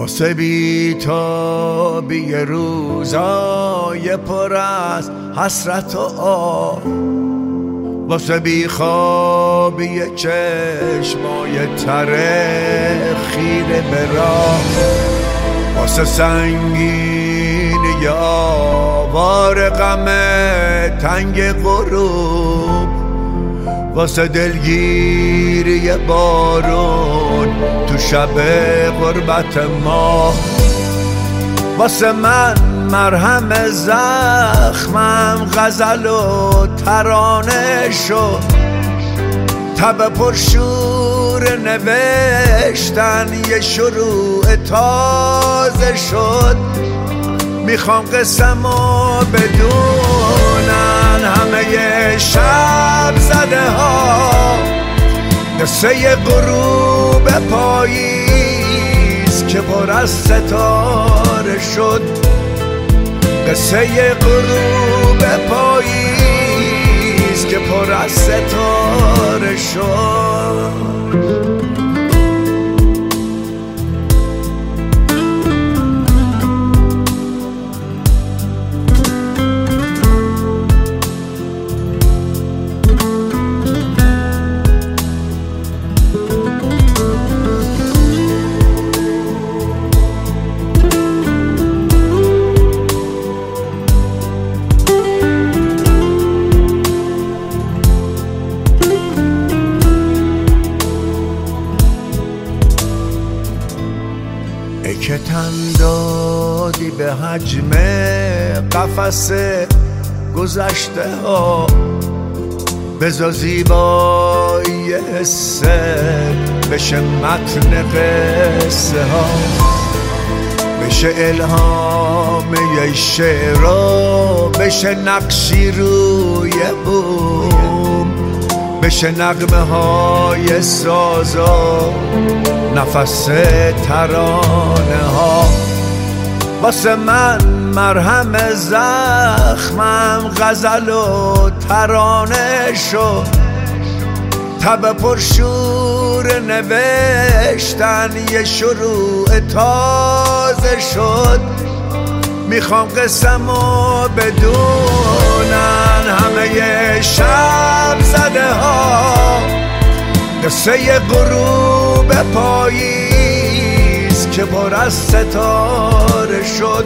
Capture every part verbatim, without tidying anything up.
واسه بی‌تابی روزای پر از حسرت و آه، واسه بیخوابی چشمای تره خیره به راه، واسه سنگینی آوار غم تنگ غروب، واسه دلگیری بارون تو شب غربت ما، واسه من مرهم زخمم غزل و ترانه شد، تب پرشور نوشتن یه شروع تازه شد. میخوام قسمو بدونن همه شب زده ها، قصه غروب پاییز که پر از ستاره شد، قصه غروب پاییز که پر از ستاره شد. ای که تن دادی به حجم قفس گذشته ها، بذار زیبایی حسه بشه متن قصه ها، بشه الهام یه شعرها، بشه نقشی روی بوم، بشه نغمه های سازا نفس ترانه ها. واسه من مرهم زخمم غزل و ترانه شد، تب پرشور نوشتن یه شروع تازه شد. میخوام قسمو بدونن همه شب زده ها، قصه غروب پاییز که پر از ستاره شد،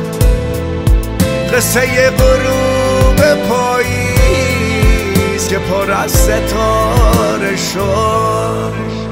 قصه غروب پاییز که پر از ستاره شد.